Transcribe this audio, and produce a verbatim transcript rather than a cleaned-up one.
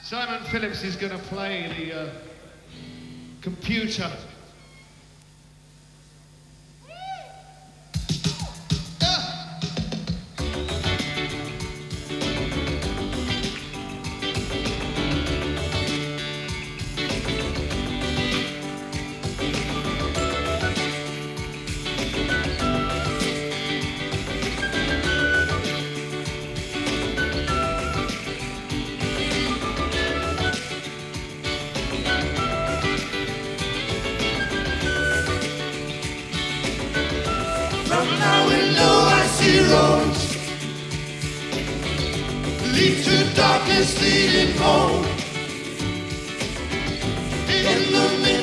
Simon Phillips is going to play the uh, computer. From my window I see roads lead to darkness leading home. In the